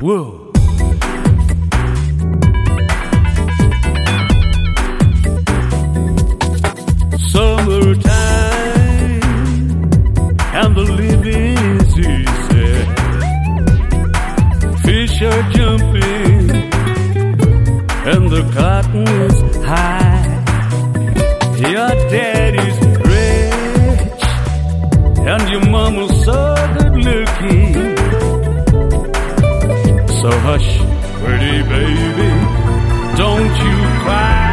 Whoa. Summertime and the living is easy. Fish are jumping and the cotton is high. Your daddy's rich and your mama's so good looking. So hush, pretty baby, don't you cry.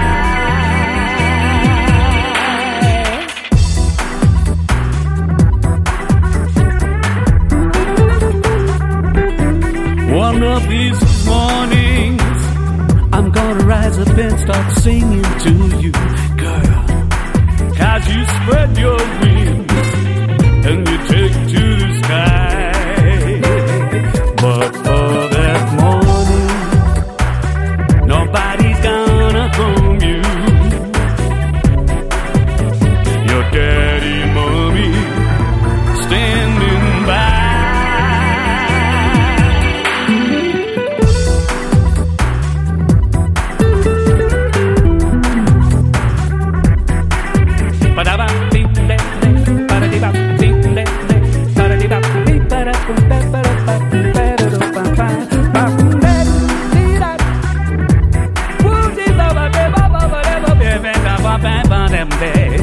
One of these mornings, I'm gonna rise up and start singing to you, girl. 'Cause you spread your wings and you take to the sky. But for that morning, nobody's gonna harm you. Your daddy, mommy, standing by. Bam, bam, bam.